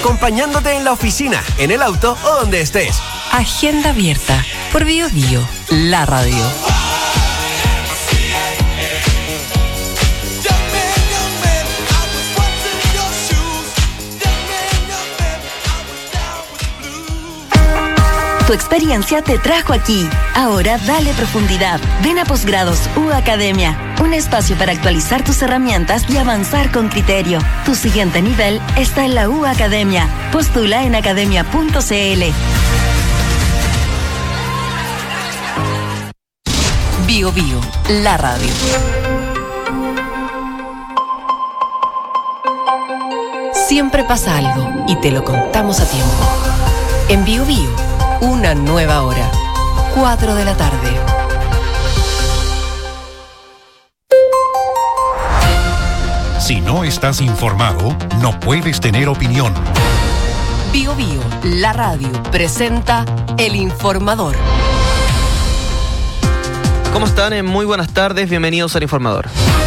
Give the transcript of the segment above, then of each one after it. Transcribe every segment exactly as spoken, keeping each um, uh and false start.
acompañándote en la oficina, en el auto o donde estés. Agenda abierta por Bio Bio, la radio. Tu experiencia te trajo aquí. Ahora dale profundidad. Ven a Posgrados U Academia. Un espacio para actualizar tus herramientas y avanzar con criterio. Tu siguiente nivel está en la U Academia. Postula en academia punto c l. Bio Bio, la radio. Siempre pasa algo y te lo contamos a tiempo. En Bio Bio, una nueva hora. Cuatro de la tarde. Si no estás informado, no puedes tener opinión. Bio Bio, la radio, presenta El Informador. ¿Cómo están? Muy buenas tardes, bienvenidos al Informador.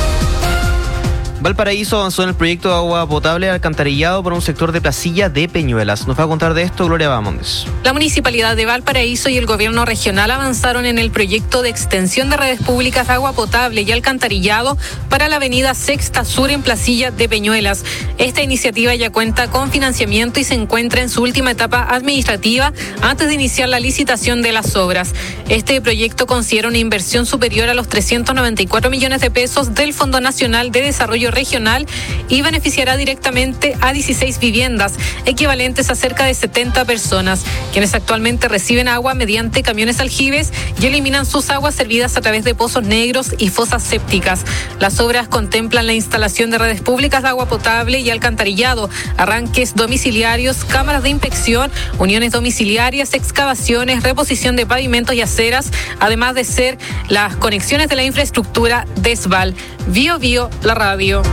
Valparaíso avanzó en el proyecto de agua potable alcantarillado por un sector de Placilla de Peñuelas. Nos va a contar de esto Gloria Bamondes. La Municipalidad de Valparaíso y el Gobierno Regional avanzaron en el proyecto de extensión de redes públicas de agua potable y alcantarillado para la avenida Sexta Sur en Placilla de Peñuelas. Esta iniciativa ya cuenta con financiamiento y se encuentra en su última etapa administrativa antes de iniciar la licitación de las obras. Este proyecto considera una inversión superior a los trescientos noventa y cuatro millones de pesos del Fondo Nacional de Desarrollo Regional y beneficiará directamente a dieciséis viviendas, equivalentes a cerca de setenta personas, quienes actualmente reciben agua mediante camiones aljibes y eliminan sus aguas servidas a través de pozos negros y fosas sépticas. Las obras contemplan la instalación de redes públicas de agua potable y alcantarillado, arranques domiciliarios, cámaras de inspección, uniones domiciliarias, excavaciones, reposición de pavimentos y aceras, además de ser las conexiones de la infraestructura de Esval. Bio Bio, la radio.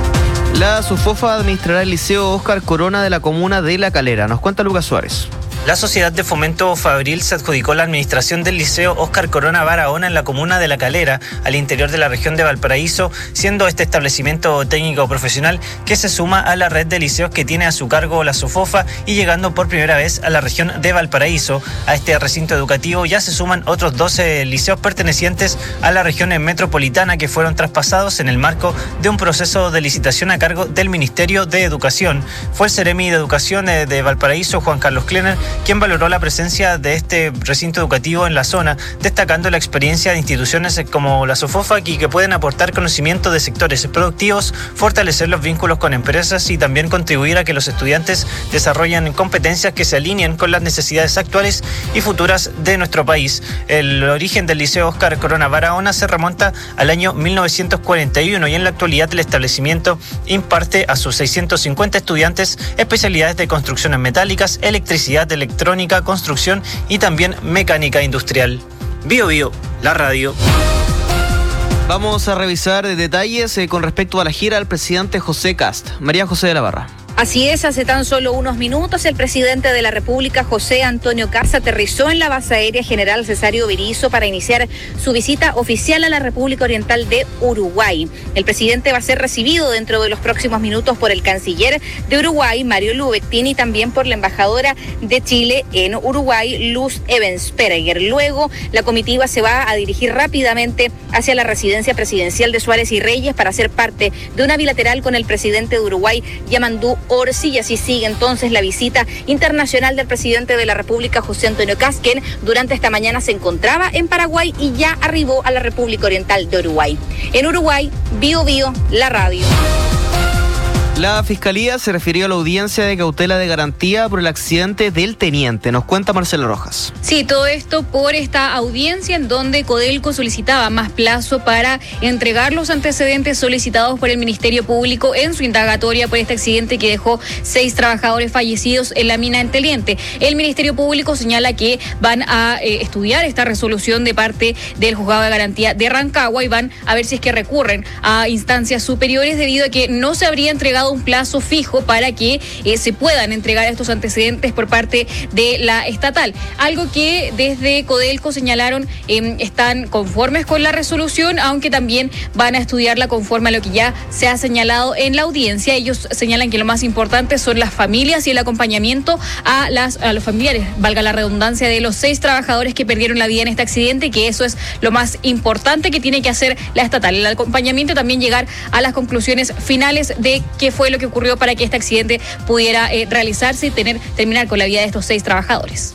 La SUFOFA administrará el Liceo Óscar Corona de la comuna de La Calera. Nos cuenta Lucas Suárez. La Sociedad de Fomento Fabril se adjudicó la administración del Liceo Óscar Corona Barahona en la comuna de La Calera, al interior de la región de Valparaíso, siendo este establecimiento técnico profesional que se suma a la red de liceos que tiene a su cargo la SUFOFA y llegando por primera vez a la región de Valparaíso. A este recinto educativo ya se suman otros doce liceos pertenecientes a la región metropolitana que fueron traspasados en el marco de un proceso de licitación a cargo del Ministerio de Educación. Fue el Seremi de Educación de Valparaíso, Juan Carlos Klenner, quien valoró la presencia de este recinto educativo en la zona, destacando la experiencia de instituciones como la SUFOFA y que pueden aportar conocimiento de sectores productivos, fortalecer los vínculos con empresas y también contribuir a que los estudiantes desarrollen competencias que se alineen con las necesidades actuales y futuras de nuestro país. El origen del Liceo Óscar Corona Barahona se remonta al año mil novecientos cuarenta y uno y en la actualidad el establecimiento imparte a sus seiscientos cincuenta estudiantes especialidades de construcciones metálicas, electricidad, electrónica, construcción y también mecánica industrial. Bio Bio, la radio. Vamos a revisar detalles eh, con respecto a la gira del presidente José Kast. María José de la Barra. Así es, hace tan solo unos minutos el presidente de la República, José Antonio Kast, aterrizó en la base aérea General Cesario Berisso para iniciar su visita oficial a la República Oriental de Uruguay. El presidente va a ser recibido dentro de los próximos minutos por el canciller de Uruguay, Mario Lubettini, y también por la embajadora de Chile en Uruguay, Luz Ebensperger. Luego, la comitiva se va a dirigir rápidamente hacia la residencia presidencial de Suárez y Reyes para ser parte de una bilateral con el presidente de Uruguay, Yamandú Orsi, y así sigue entonces la visita internacional del presidente de la República, José Antonio Kast, quien durante esta mañana se encontraba en Paraguay y ya arribó a la República Oriental de Uruguay. En Uruguay, Bio Bio, la radio. La Fiscalía se refirió a la audiencia de cautela de garantía por el accidente del teniente. Nos cuenta Marcelo Rojas. Sí, todo esto por esta audiencia en donde Codelco solicitaba más plazo para entregar los antecedentes solicitados por el Ministerio Público en su indagatoria por este accidente que dejó seis trabajadores fallecidos en la mina del Teniente. El Ministerio Público señala que van a eh, estudiar esta resolución de parte del Juzgado de Garantía de Rancagua y van a ver si es que recurren a instancias superiores debido a que no se habría entregado dado un plazo fijo para que eh, se puedan entregar estos antecedentes por parte de la estatal. Algo que desde Codelco señalaron eh, están conformes con la resolución, aunque también van a estudiarla conforme a lo que ya se ha señalado en la audiencia. Ellos señalan que lo más importante son las familias y el acompañamiento a, las, a los familiares, valga la redundancia, de los seis trabajadores que perdieron la vida en este accidente, que eso es lo más importante que tiene que hacer la estatal. El acompañamiento, también llegar a las conclusiones finales de qué fue lo que ocurrió para que este accidente pudiera eh, realizarse y tener, terminar con la vida de estos seis trabajadores.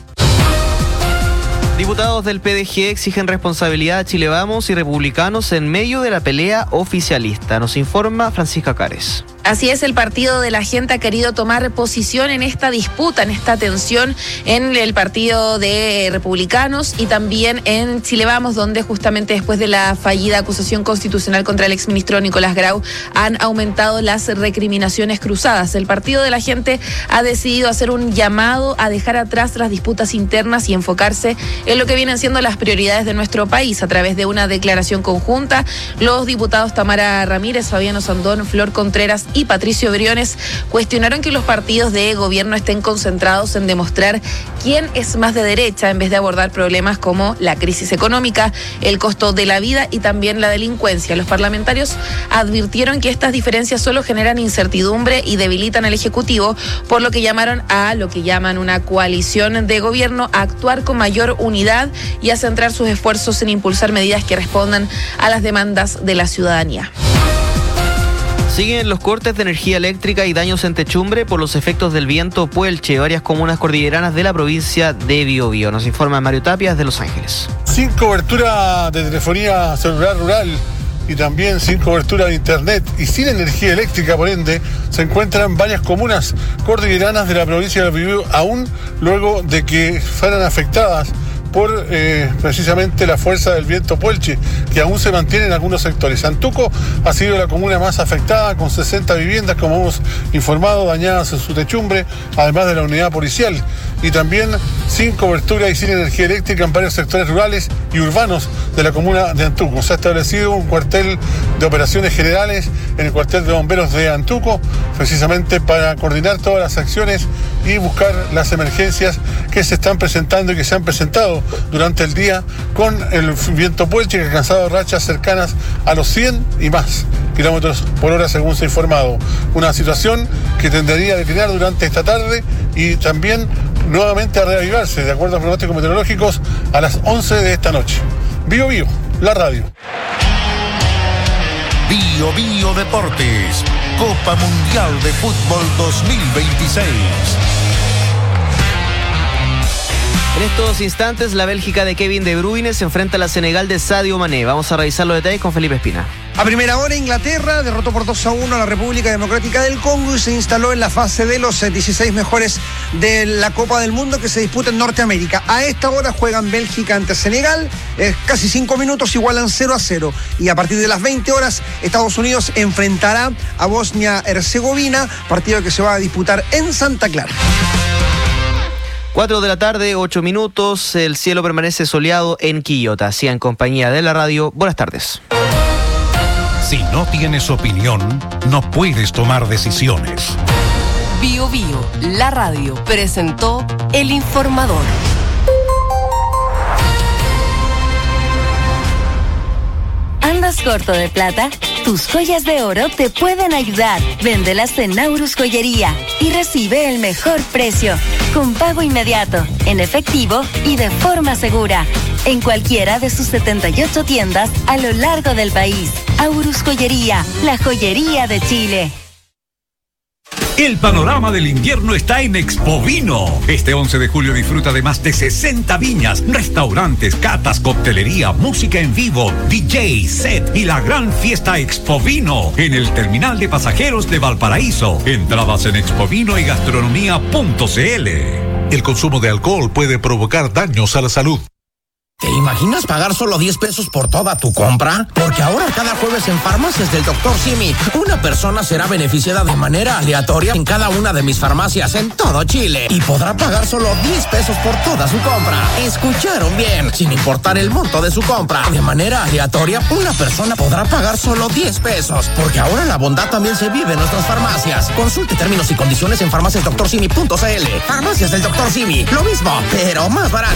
Diputados del P D G exigen responsabilidad a Chile Vamos y republicanos en medio de la pelea oficialista. Nos informa Francisca Cares. Así es, el Partido de la Gente ha querido tomar posición en esta disputa, en esta tensión en el Partido de Republicanos y también en Chile Vamos, donde justamente después de la fallida acusación constitucional contra el exministro Nicolás Grau han aumentado las recriminaciones cruzadas. El Partido de la Gente ha decidido hacer un llamado a dejar atrás las disputas internas y enfocarse en lo que vienen siendo las prioridades de nuestro país. A través de una declaración conjunta, los diputados Tamara Ramírez, Fabiano Sandón, Flor Contreras y Patricio Briones cuestionaron que los partidos de gobierno estén concentrados en demostrar quién es más de derecha en vez de abordar problemas como la crisis económica, el costo de la vida y también la delincuencia. Los parlamentarios advirtieron que estas diferencias solo generan incertidumbre y debilitan al Ejecutivo, por lo que llamaron a lo que llaman una coalición de gobierno a actuar con mayor unidad y a centrar sus esfuerzos en impulsar medidas que respondan a las demandas de la ciudadanía. Siguen los cortes de energía eléctrica y daños en techumbre por los efectos del viento Puelche, varias comunas cordilleranas de la provincia de Biobío. Nos informa Mario Tapia desde Los Ángeles. Sin cobertura de telefonía celular rural y también sin cobertura de internet y sin energía eléctrica, por ende, se encuentran varias comunas cordilleranas de la provincia de Biobío, aún luego de que fueran afectadas por eh, precisamente la fuerza del viento Puelche, que aún se mantiene en algunos sectores. Antuco ha sido la comuna más afectada, con sesenta viviendas, como hemos informado, dañadas en su techumbre, además de la unidad policial, y también sin cobertura y sin energía eléctrica en varios sectores rurales y urbanos de la comuna de Antuco. Se ha establecido un cuartel de operaciones generales en el cuartel de bomberos de Antuco, precisamente para coordinar todas las acciones y buscar las emergencias que se están presentando y que se han presentado durante el día con el viento Puelche, que ha alcanzado rachas cercanas a los cien y más kilómetros por hora, según se ha informado. Una situación que tendería a declinar durante esta tarde y también nuevamente a reavivarse, de acuerdo a pronósticos meteorológicos, a las once de esta noche. Bio Bio, la radio. Bio Bio Deportes, Copa Mundial de Fútbol dos mil veintiséis. En estos instantes, la Bélgica de Kevin De Bruyne se enfrenta a la Senegal de Sadio Mané. Vamos a revisar los detalles con Felipe Espina. A primera hora, Inglaterra derrotó por dos a uno a la República Democrática del Congo y se instaló en la fase de los dieciséis mejores de la Copa del Mundo que se disputa en Norteamérica. A esta hora juegan Bélgica ante Senegal, eh, casi cinco minutos, igualan cero a cero. Y a partir de las veinte horas, Estados Unidos enfrentará a Bosnia-Herzegovina, partido que se va a disputar en Santa Clara. cuatro de la tarde, ocho minutos, el cielo permanece soleado en Quillota. Así en compañía de la radio, buenas tardes. Si no tienes opinión, no puedes tomar decisiones. Bio Bio, la radio, presentó El Informador. ¿Andas corto de plata? Tus joyas de oro te pueden ayudar. Véndelas en Naurus Joyería y recibe el mejor precio, con pago inmediato, en efectivo y de forma segura. En cualquiera de sus setenta y ocho tiendas a lo largo del país. Aurus Joyería, la joyería de Chile. El panorama del invierno está en Expovino. Este once de julio disfruta de más de sesenta viñas, restaurantes, catas, coctelería, música en vivo, D J, set y la gran fiesta Expovino en el terminal de pasajeros de Valparaíso. Entradas en expovino y gastronomía punto c l. El consumo de alcohol puede provocar daños a la salud. ¿Te imaginas pagar solo diez pesos por toda tu compra? Porque ahora cada jueves en Farmacias del doctor Simi, una persona será beneficiada de manera aleatoria en cada una de mis farmacias en todo Chile y podrá pagar solo diez pesos por toda su compra. ¿Escucharon bien? Sin importar el monto de su compra, de manera aleatoria, una persona podrá pagar solo diez pesos. Porque ahora la bondad también se vive en nuestras farmacias. Consulte términos y condiciones en farmacias doctor simi punto c l. Farmacias del doctor Simi, lo mismo, pero más barato.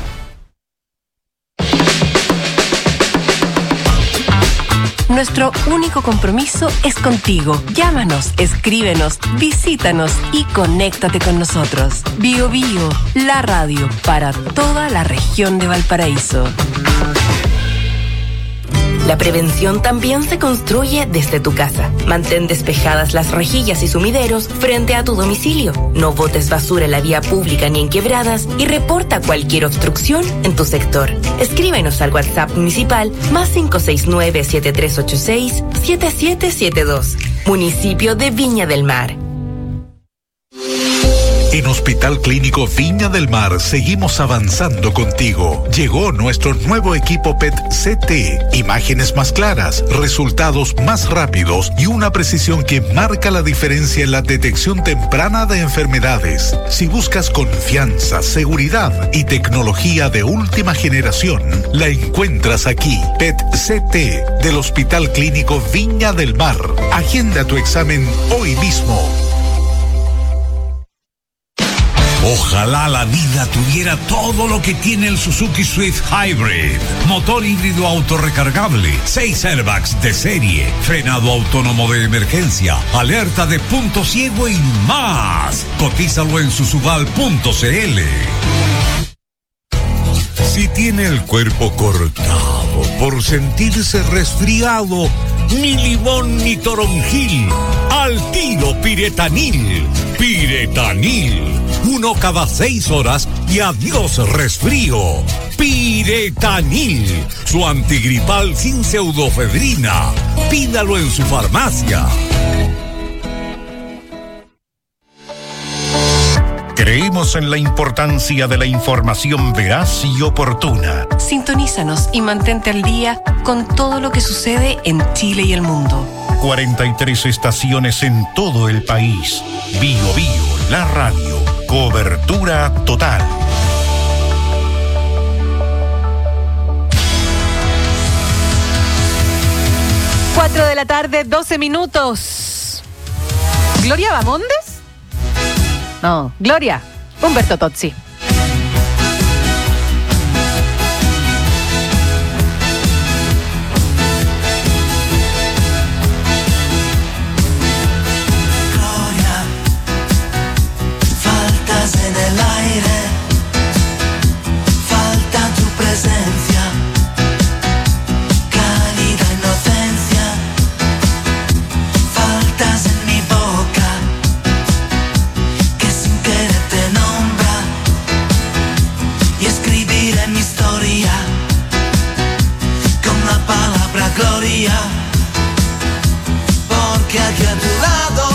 Nuestro único compromiso es contigo. Llámanos, escríbenos, visítanos y conéctate con nosotros. Bio Bio, la radio para toda la región de Valparaíso. La prevención también se construye desde tu casa. Mantén despejadas las rejillas y sumideros frente a tu domicilio. No botes basura en la vía pública ni en quebradas y reporta cualquier obstrucción en tu sector. Escríbenos al WhatsApp municipal más cinco seis nueve, siete tres ocho seis, siete siete siete dos. Municipio de Viña del Mar. En Hospital Clínico Viña del Mar seguimos avanzando contigo. Llegó nuestro nuevo equipo P E T C T. Imágenes más claras, resultados más rápidos y una precisión que marca la diferencia en la detección temprana de enfermedades. Si buscas confianza, seguridad y tecnología de última generación, la encuentras aquí. P E T C T del Hospital Clínico Viña del Mar. Agenda tu examen hoy mismo. Ojalá la vida tuviera todo lo que tiene el Suzuki Swift Hybrid. Motor híbrido autorrecargable, seis airbags de serie, frenado autónomo de emergencia, alerta de punto ciego y más. Cotízalo en susubal punto c l. Si tiene el cuerpo cortado por sentirse resfriado, ni limón ni toronjil, al tiro Piretanil. Piretanil. Uno cada seis horas y adiós resfrío. Piretanil, su antigripal sin pseudofedrina. Pídalo en su farmacia. Creemos en la importancia de la información veraz y oportuna. Sintonízanos y mantente al día con todo lo que sucede en Chile y el mundo. cuarenta y tres estaciones en todo el país. Bio Bio, la radio. Cobertura total. Cuatro de la tarde, doce minutos. ¿Gloria Bamondes? No, Gloria, Humberto Tozzi. En el aire, falta tu presencia, cálida inocencia, faltas en mi boca, que sin querer te nombra, y escribir en mi historia, con la palabra gloria, porque aquí a tu lado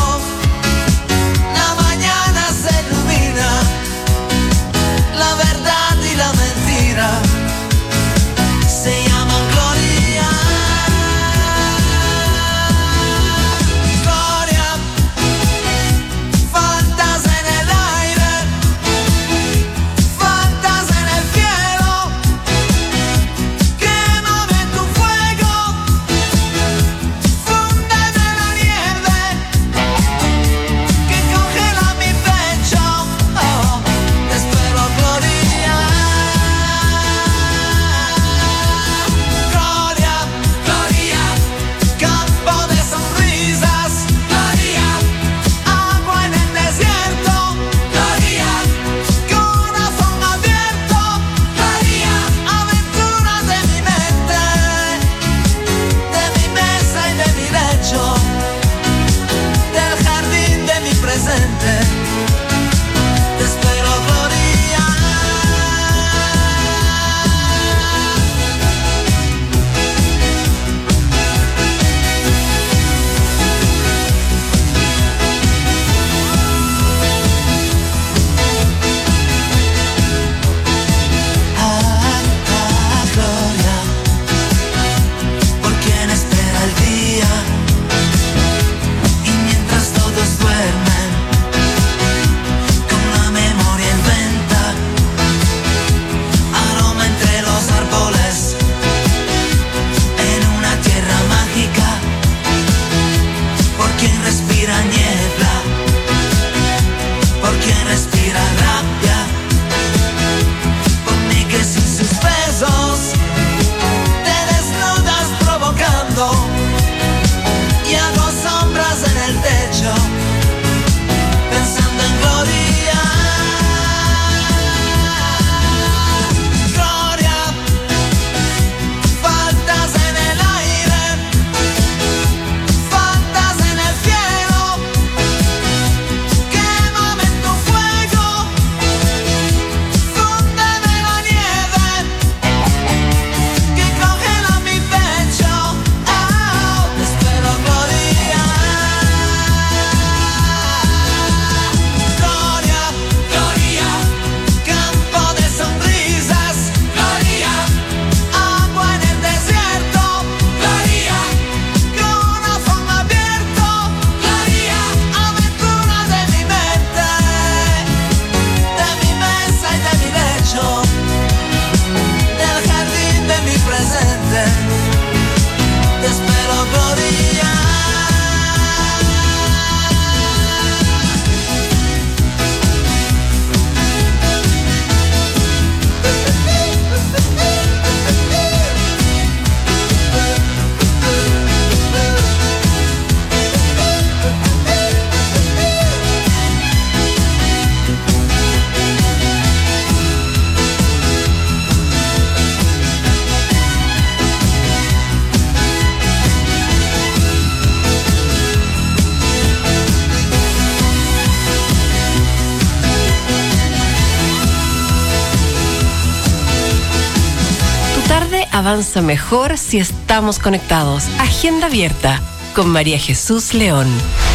avanza mejor si estamos conectados. Agenda abierta con María Jesús León.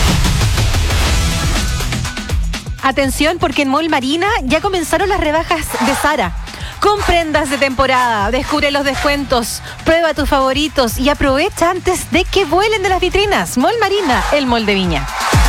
Atención, porque en Mall Marina ya comenzaron las rebajas de Zara. Con prendas de temporada, descubre los descuentos, prueba tus favoritos y aprovecha antes de que vuelen de las vitrinas. Mall Marina, el mall de Viña.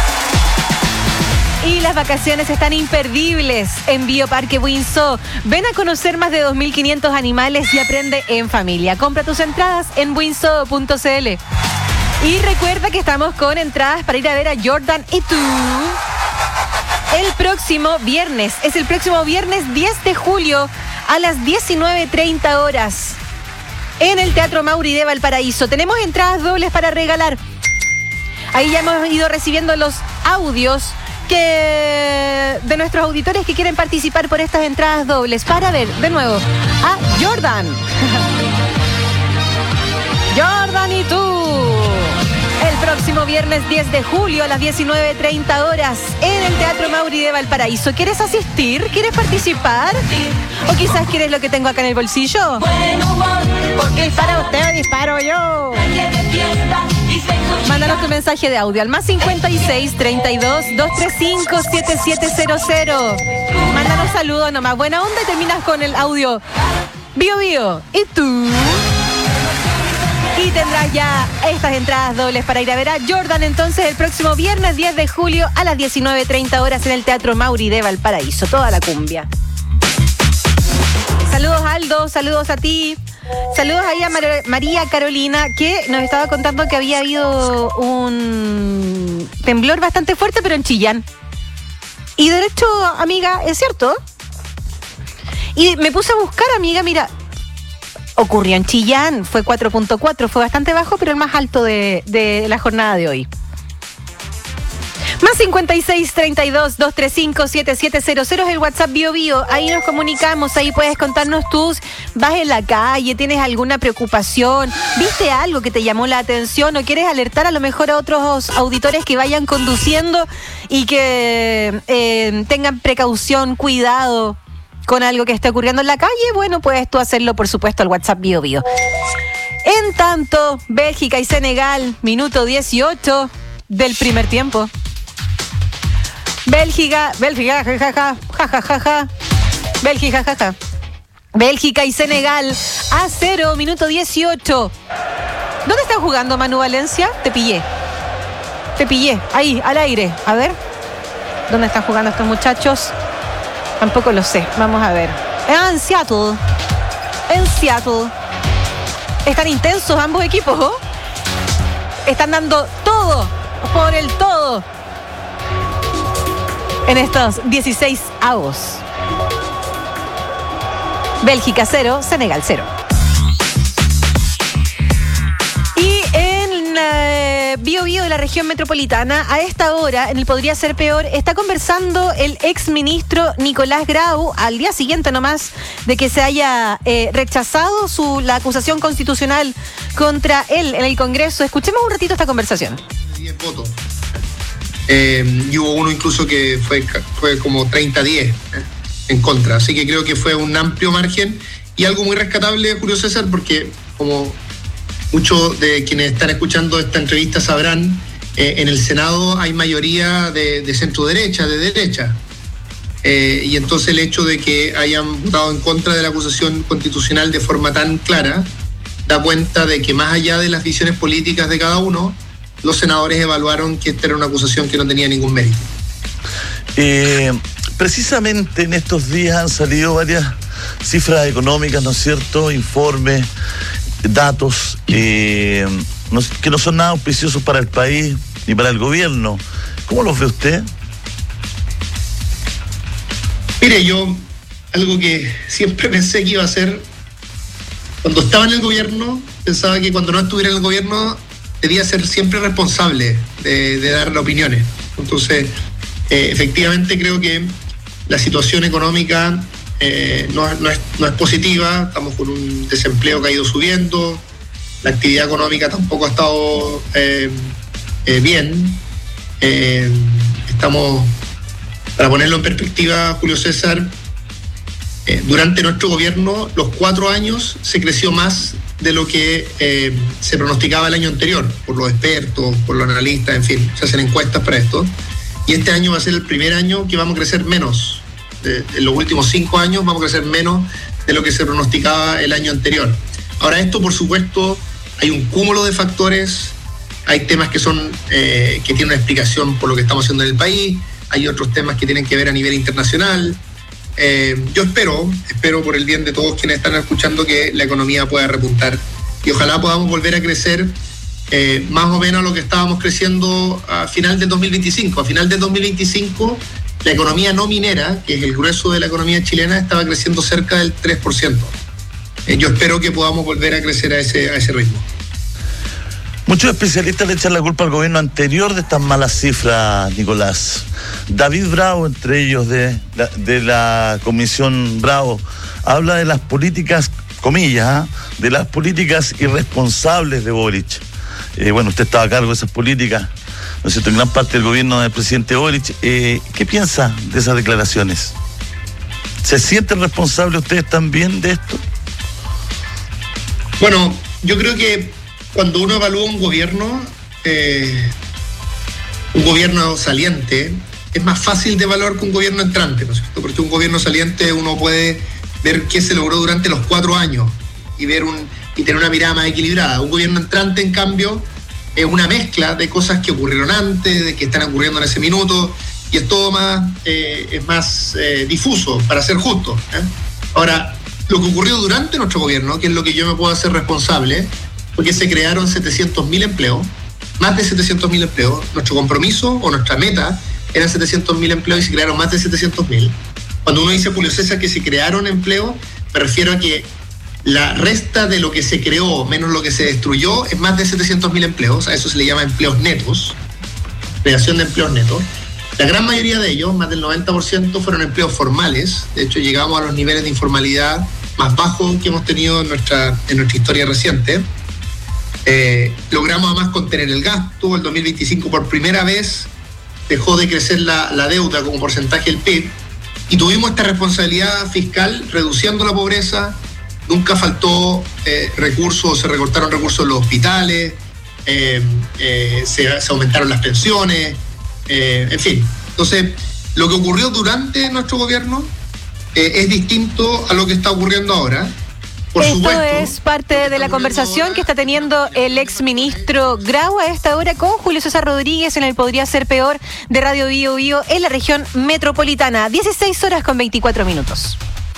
Y las vacaciones están imperdibles en Bioparque Windsor. Ven a conocer más de dos mil quinientos animales y aprende en familia. Compra tus entradas en windsor punto c l. Y recuerda que estamos con entradas para ir a ver a Jordan y tú. El próximo viernes, es el próximo viernes diez de julio a las diecinueve treinta horas en el Teatro Mauri de Valparaíso. Tenemos entradas dobles para regalar. Ahí ya hemos ido recibiendo los audios que de nuestros auditores que quieren participar por estas entradas dobles para ver de nuevo a Jordan. Jordan y tú. El próximo viernes diez de julio a las diecinueve treinta horas en el Teatro Mauri de Valparaíso. ¿Quieres asistir? ¿Quieres participar? ¿O quizás quieres lo que tengo acá en el bolsillo? Porque dispara usted o disparo yo. Mándanos tu mensaje de audio al más cincuenta y seis, treinta y dos, doscientos treinta y cinco, setenta y siete cero cero. Mándanos saludos nomás. Buena onda y terminas con el audio. Bio Bio. ¿Y tú? Y tendrás ya estas entradas dobles para ir a ver a Jordan entonces el próximo viernes diez de julio a las diecinueve treinta horas en el Teatro Mauri de Valparaíso. Toda la cumbia. Saludos Aldo, saludos a ti. Saludos ahí a Mar- María Carolina, que nos estaba contando que había habido un temblor bastante fuerte, pero en Chillán. Y de hecho, amiga, es cierto. Y me puse a buscar, amiga, mira, ocurrió en Chillán, fue cuatro punto cuatro, fue bastante bajo, pero el más alto de, de la jornada de hoy. Más cincuenta y seis, treinta y dos, doscientos treinta y cinco, setenta y siete cero cero es el WhatsApp Bio Bio. Ahí nos comunicamos, ahí puedes contarnos tus, vas en la calle, tienes alguna preocupación, viste algo que te llamó la atención o quieres alertar a lo mejor a otros auditores que vayan conduciendo y que eh, tengan precaución, cuidado con algo que esté ocurriendo en la calle. Bueno, puedes tú hacerlo, por supuesto, al WhatsApp Bio Bio. En tanto, Bélgica y Senegal, minuto dieciocho del primer tiempo. Bélgica, Bélgica, jajaja, jajaja, Bélgica, jajaja. Bélgica y Senegal a cero, minuto dieciocho. ¿Dónde están jugando, Manu Valencia? Te pillé. Te pillé, ahí, al aire. A ver, ¿dónde están jugando estos muchachos? Tampoco lo sé, vamos a ver. Ah, en Seattle. En Seattle. Están intensos ambos equipos, ¿oh? Están dando todo por el todo en estos dieciséis avos. Bélgica cero, Senegal cero. Y en eh, Bio Bio de la región metropolitana, a esta hora, en el Podría Ser Peor, está conversando el exministro Nicolás Grau, al día siguiente nomás de que se haya eh, rechazado su, la acusación constitucional contra él en el Congreso. Escuchemos un ratito esta conversación. diez votos. Eh, y hubo uno incluso que fue, fue como treinta a diez eh, en contra. Así que creo que fue un amplio margen y algo muy rescatable, Julio César, porque como muchos de quienes están escuchando esta entrevista sabrán, eh, en el Senado hay mayoría de, de centro derecha, de derecha. Eh, y entonces el hecho de que hayan votado en contra de la acusación constitucional de forma tan clara da cuenta de que más allá de las visiones políticas de cada uno, los senadores evaluaron que esta era una acusación que no tenía ningún mérito. Eh, precisamente en estos días han salido varias cifras económicas, ¿no es cierto?, informes, datos eh, no, que no son nada auspiciosos para el país ni para el gobierno. ¿Cómo los ve usted? Mire, yo algo que siempre pensé que iba a hacer cuando estaba en el gobierno, pensaba que cuando no estuviera en el gobierno debía ser siempre responsable de, de dar opiniones. Entonces, eh, efectivamente creo que la situación económica eh, no, no, es, no es positiva. Estamos con un desempleo que ha ido subiendo, la actividad económica tampoco ha estado eh, eh, bien. Eh, estamos, para ponerlo en perspectiva, Julio César, Eh, durante nuestro gobierno, los cuatro años, se creció más de lo que eh, se pronosticaba el año anterior, por los expertos, por los analistas, en fin, se hacen encuestas para esto. Y este año va a ser el primer año que vamos a crecer menos. Eh, en los últimos cinco años vamos a crecer menos de lo que se pronosticaba el año anterior. Ahora, esto, por supuesto, hay un cúmulo de factores. Hay temas que son eh, que tienen una explicación por lo que estamos haciendo en el país. Hay otros temas que tienen que ver a nivel internacional. Eh, yo espero, espero por el bien de todos quienes están escuchando, que la economía pueda repuntar y ojalá podamos volver a crecer eh, más o menos lo que estábamos creciendo a final del dos mil veinticinco. A final del dos mil veinticinco, la economía no minera, que es el grueso de la economía chilena, estaba creciendo cerca del tres por ciento. Eh, yo espero que podamos volver a crecer a ese, a ese ritmo. Muchos especialistas le echan la culpa al gobierno anterior de estas malas cifras, Nicolás. David Bravo, entre ellos de la, de la Comisión Bravo, habla de las políticas, comillas, ¿eh? de las políticas irresponsables de Boric. Eh, bueno, usted estaba a cargo de esas políticas, ¿no es cierto?, en gran parte del gobierno del presidente Boric. Eh, ¿Qué piensa de esas declaraciones? ¿Se sienten responsables ustedes también de esto? Bueno, yo creo que cuando uno evalúa un gobierno, eh, un gobierno saliente, es más fácil de evaluar que un gobierno entrante, ¿no es cierto? Porque un gobierno saliente uno puede ver qué se logró durante los cuatro años y ver un y tener una mirada más equilibrada. Un gobierno entrante, en cambio, es una mezcla de cosas que ocurrieron antes, de que están ocurriendo en ese minuto, y es todo más, eh, es más eh, difuso, para ser justo, ¿eh? Ahora, lo que ocurrió durante nuestro gobierno, que es lo que yo me puedo hacer responsable, porque se crearon setecientos mil empleos, más de setecientos mil empleos. Nuestro compromiso o nuestra meta eran setecientos mil empleos y se crearon más de setecientos mil. Cuando uno dice, Julio César, que se crearon empleos, me refiero a que la resta de lo que se creó menos lo que se destruyó es más de setecientos mil empleos. A eso se le llama empleos netos, creación de empleos netos. La gran mayoría de ellos, más del noventa por ciento, fueron empleos formales. De hecho, llegamos a los niveles de informalidad más bajos que hemos tenido en nuestra, en nuestra historia reciente. Eh, logramos además contener el gasto. El dos mil veinticinco por primera vez dejó de crecer la, la deuda como porcentaje del P I B y tuvimos esta responsabilidad fiscal reduciendo la pobreza. Nunca faltó eh, recursos, se recortaron recursos en los hospitales, eh, eh, se, se aumentaron las pensiones, eh, en fin. Entonces, lo que ocurrió durante nuestro gobierno eh, es distinto a lo que está ocurriendo ahora. Por Esto supuesto, es parte de la conversación que está teniendo el exministro Grau a esta hora con Julio César Rodríguez en el Podría Ser Peor de Radio Bio Bio en la región metropolitana. dieciséis horas con veinticuatro minutos.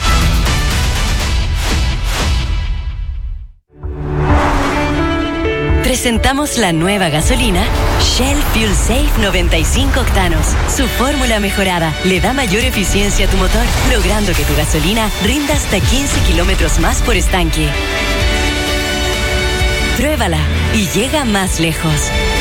Presentamos la nueva gasolina Shell Fuel Safe noventa y cinco octanos. Su fórmula mejorada le da mayor eficiencia a tu motor, logrando que tu gasolina rinda hasta quince kilómetros más por estanque. Pruébala y llega más lejos.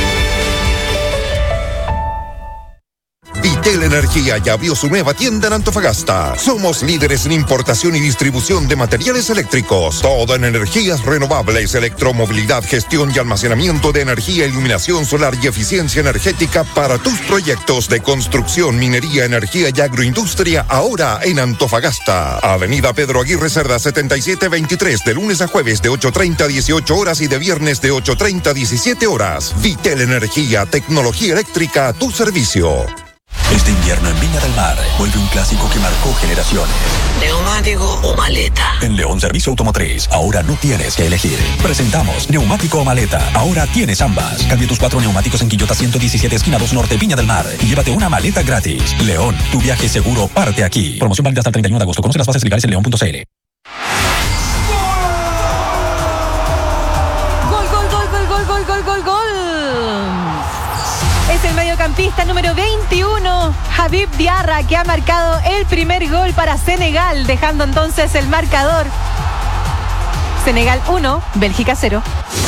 Vitel Energía ya abrió su nueva tienda en Antofagasta. Somos líderes en importación y distribución de materiales eléctricos. Todo en energías renovables, electromovilidad, gestión y almacenamiento de energía, iluminación solar y eficiencia energética para tus proyectos de construcción, minería, energía y agroindustria, ahora en Antofagasta. Avenida Pedro Aguirre Cerda setenta y siete veintitrés, de lunes a jueves de ocho treinta a dieciocho horas y de viernes de ocho treinta a diecisiete horas. Vitel Energía, tecnología eléctrica a tu servicio. Este invierno en Viña del Mar vuelve un clásico que marcó generaciones. ¿Neumático o maleta? En León Servicio Automotriz, ahora no tienes que elegir. Presentamos neumático o maleta. Ahora tienes ambas. Cambia tus cuatro neumáticos en Quillota ciento diecisiete, esquina dos Norte, Viña del Mar. Y llévate una maleta gratis. León, tu viaje seguro parte aquí. Promoción válida hasta el treinta y uno de agosto. Conoce las bases legales en león punto c l. Gol, gol, gol, gol, gol, gol, gol, gol, gol. Es el mediocampista número veintiuno, Habib Diarra, que ha marcado el primer gol para Senegal, dejando entonces el marcador. Senegal uno, Bélgica cero.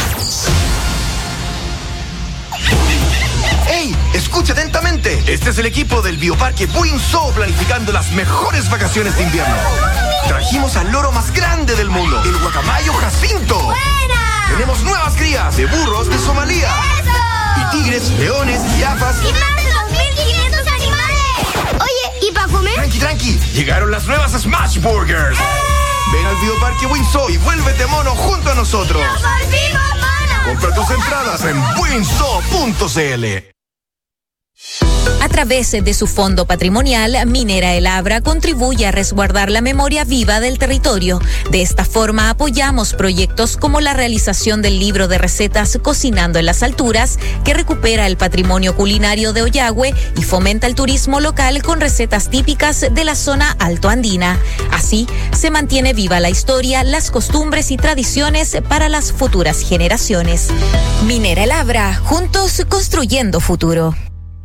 ¡Ey! Escucha atentamente. Este es el equipo del Bioparque Buinzó planificando las mejores vacaciones de invierno. Trajimos al loro más grande del mundo, el guacamayo Jacinto. ¡Buena! Tenemos nuevas crías de burros de Somalia. ¡Eso! Y tigres, leones, jirafas. ¡Y más de dos mil quinientos animales! Oye, ¿y para comer? Tranqui, tranqui. Llegaron las las nuevas Smash Burgers. Ven al Bioparque Windsor y vuélvete mono junto a nosotros. ¡Nos volvimos monos! Compra tus entradas en windsor punto c l. A través de su fondo patrimonial, Minera El Abra contribuye a resguardar la memoria viva del territorio. De esta forma apoyamos proyectos como la realización del libro de recetas Cocinando en las Alturas, que recupera el patrimonio culinario de Ollagüe y fomenta el turismo local con recetas típicas de la zona altoandina. Así, se mantiene viva la historia, las costumbres y tradiciones para las futuras generaciones. Minera El Abra, juntos construyendo futuro.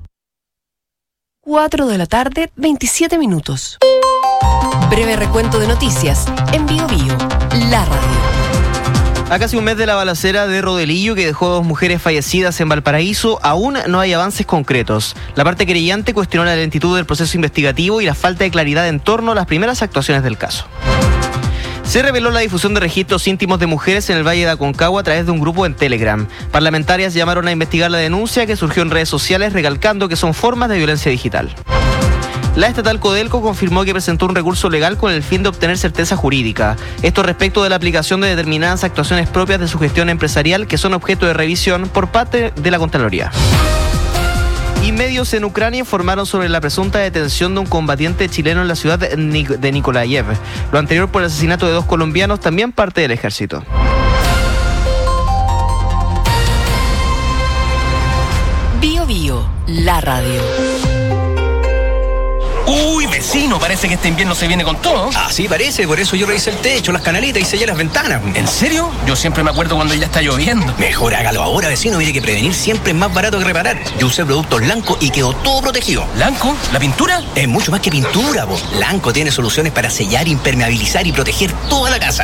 cuatro de la tarde, veintisiete minutos. Breve recuento de noticias en Bio Bio, la radio. A casi un mes de la balacera de Rodelillo, que dejó a dos mujeres fallecidas en Valparaíso, aún no hay avances concretos. La parte querellante cuestionó la lentitud del proceso investigativo y la falta de claridad en torno a las primeras actuaciones del caso. Se reveló la difusión de registros íntimos de mujeres en el Valle de Aconcagua a través de un grupo en Telegram. Parlamentarias llamaron a investigar la denuncia que surgió en redes sociales, recalcando que son formas de violencia digital. La estatal Codelco confirmó que presentó un recurso legal con el fin de obtener certeza jurídica. Esto respecto de la aplicación de determinadas actuaciones propias de su gestión empresarial que son objeto de revisión por parte de la Contraloría. Y medios en Ucrania informaron sobre la presunta detención de un combatiente chileno en la ciudad de Nikolayev. Lo anterior por el asesinato de dos colombianos, también parte del ejército. Bio Bio, la radio. Uy, vecino, parece que este invierno se viene con todo. Así parece, por eso yo revisé el techo, las canalitas y sellé las ventanas. ¿En serio? Yo siempre me acuerdo cuando ya está lloviendo. Mejor hágalo ahora, vecino. Mire que prevenir siempre es más barato que reparar. Yo usé productos Lanco y quedó todo protegido. ¿Lanco? ¿La pintura? Es mucho más que pintura, vos. Lanco tiene soluciones para sellar, impermeabilizar y proteger toda la casa.